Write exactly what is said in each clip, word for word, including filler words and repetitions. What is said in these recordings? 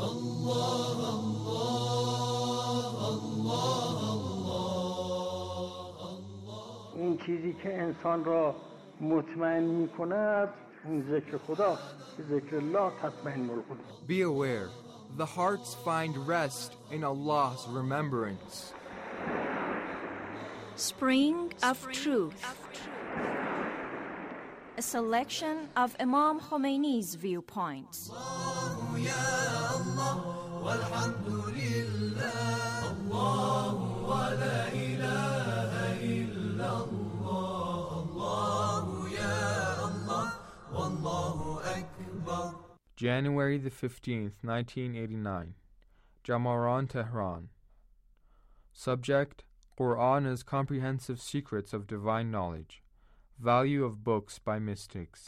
اون چیزی که انسان را مطمئن می کند اون ذکر خداست. ذکر الله تطمئن القلوب. Be aware, the hearts find rest in Allah's remembrance. Spring of Truth. A selection of Imam Khomeini's viewpoints. January the fifteenth, nineteen eighty-nine. Jamaran, Tehran. Subject: Quran as Comprehensive Secrets of Divine Knowledge. Value of Books by Mystics.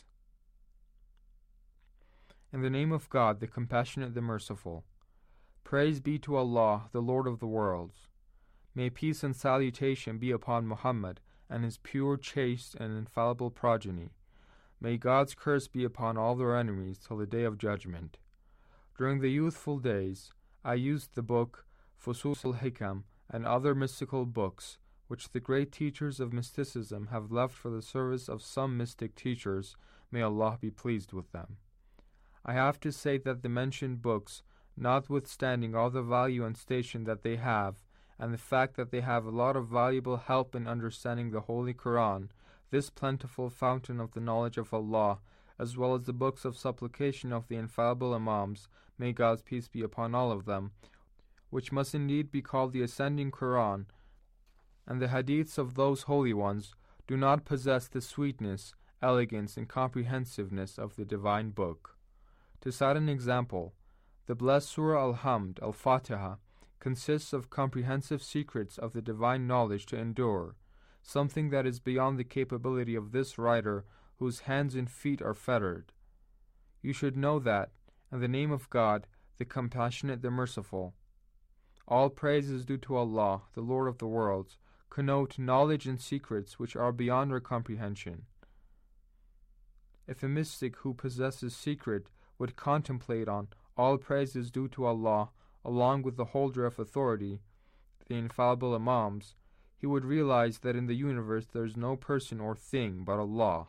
In the name of God, the Compassionate, the Merciful. Praise be to Allah, the Lord of the worlds. May peace and salutation be upon Muhammad and his pure, chaste, and infallible progeny. May God's curse be upon all their enemies till the day of judgment. During the youthful days, I used the book Fusus al-Hikam and other mystical books which the great teachers of mysticism have left for the service of some mystic teachers. May Allah be pleased with them. I have to say that the mentioned books, notwithstanding all the value and station that they have, and the fact that they have a lot of valuable help in understanding the Holy Quran, this plentiful fountain of the knowledge of Allah, as well as the books of supplication of the infallible Imams, may God's peace be upon all of them, which must indeed be called the ascending Quran, and the hadiths of those holy ones, do not possess the sweetness, elegance, and comprehensiveness of the divine book. To cite an example, the blessed Surah Al-Hamd, Al-Fatiha, consists of comprehensive secrets of the divine knowledge to endure, something that is beyond the capability of this writer whose hands and feet are fettered. You should know that, in the name of God, the Compassionate, the Merciful, all praise is due to Allah, the Lord of the worlds, connote knowledge and secrets which are beyond our comprehension. If a mystic who possesses secret would contemplate on all praise is due to Allah, along with the holder of authority, the infallible Imams, he would realize that in the universe there is no person or thing but Allah.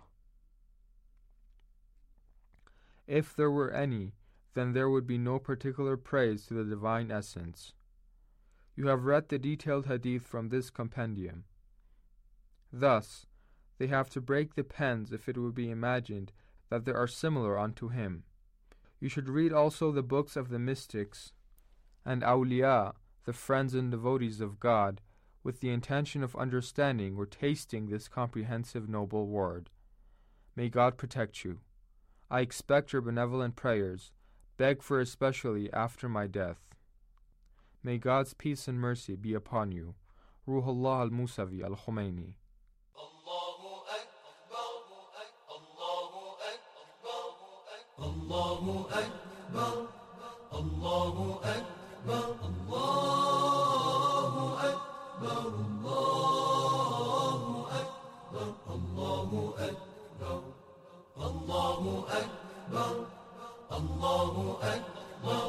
If there were any, then there would be no particular praise to the divine essence. You have read the detailed hadith from this compendium. Thus, they have to break the pens if it would be imagined that they are similar unto him. You should read also the books of the mystics and awliya, the friends and devotees of God, with the intention of understanding or tasting this comprehensive noble word. May God protect you. I expect your benevolent prayers, beg for especially after my death. May God's peace and mercy be upon you. Ruhullah al-Musavi al-Khomeini. Allahu Akbar, Allahu Akbar, Allahu Akbar, Allahu Akbar, Allahu Akbar, Allahu Akbar, Allahu Akbar, Allahu Akbar, Allahu Akbar.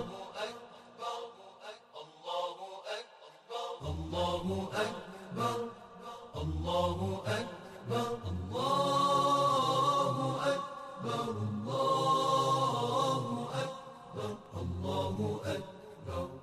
Allahu Akbar, Allahu Akbar, Allahu Akbar, Allahu Akbar, Allahu Akbar.